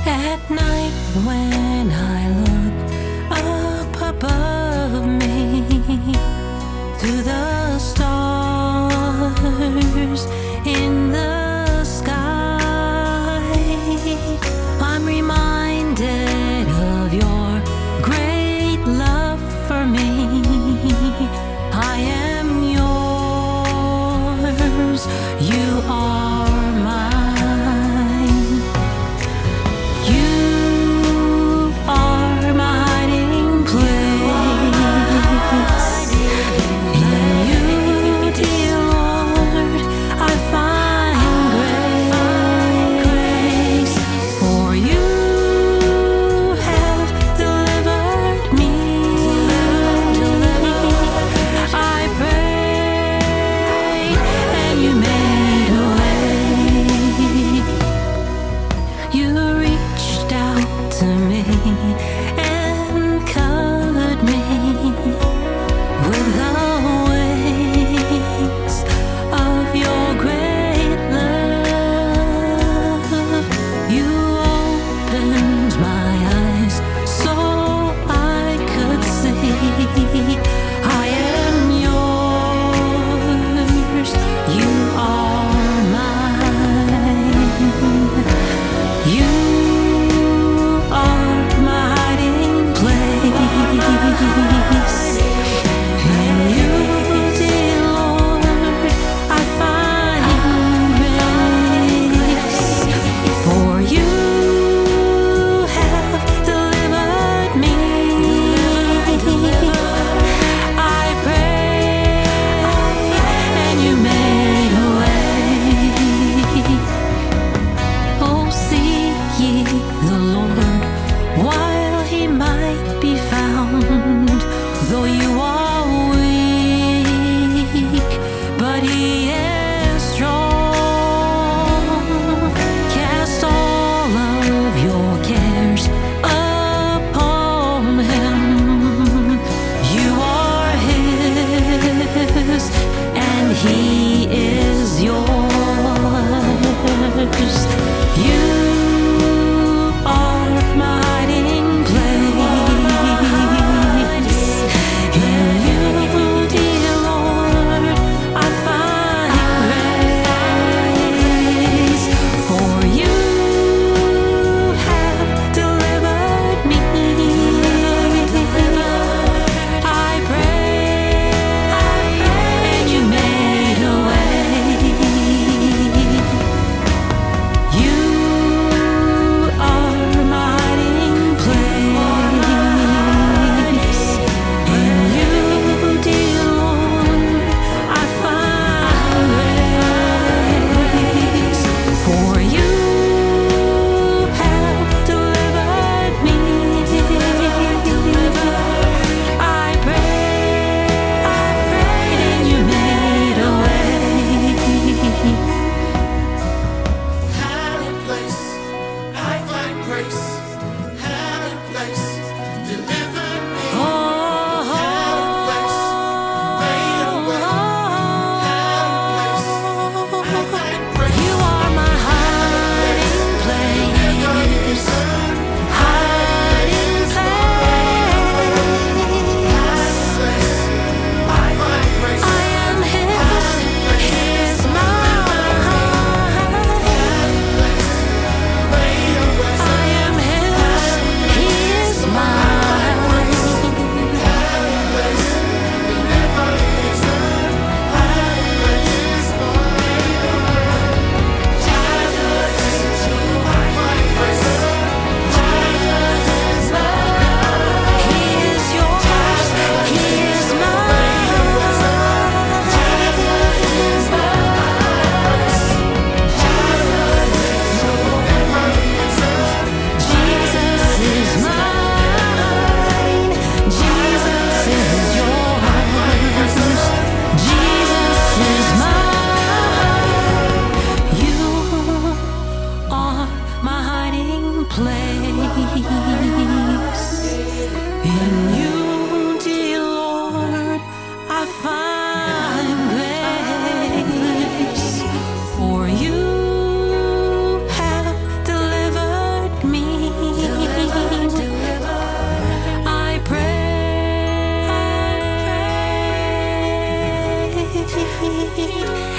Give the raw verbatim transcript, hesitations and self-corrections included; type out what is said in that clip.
At night when I look up above me to the stars in the sky, I'm reminded of your great love for me. I am yours, you are mine. You are my hiding place. In you, dear Lord, I find grace. For you have delivered me. I prayed and you made a way. You reached out to me and covered me with the waves of your great love. You opened my eyes so I could see I am yours, you are mine. You are my hiding place. In you, dear Lord, I find grace. For you have delivered me. I prayed and you made a way. Oh, seek ye the Lord while he might be found. Though you are weak, but he is strong. Cast all of your cares upon him. You are his, and he is yours. You are my hiding place. In you, dear Lord, I find grace. For you have delivered me. I prayed and you made a way. You are my hiding place. In you, dear Lord, I find grace. For you have delivered me. I prayed, I prayed and you made a way. Hiding place, I find grace. Hiding place, deliver me. Hiding place, made a way. Hiding place, I find grace. You are my hiding place. Deliver me, son. Hiding place. I find grace. I am his, he is mine. Made a way. I am his, he is mine. Hiding place, deliver me, son. Hiding place, made a way. Jesus is yours. I find grace. Jesus is mine. He is yours, he is mine. Jesus is Jesus is mine. Jesus is yours. Jesus is mine. You are my hiding place. In you, dear Lord, I find grace. For you have delivered me. me.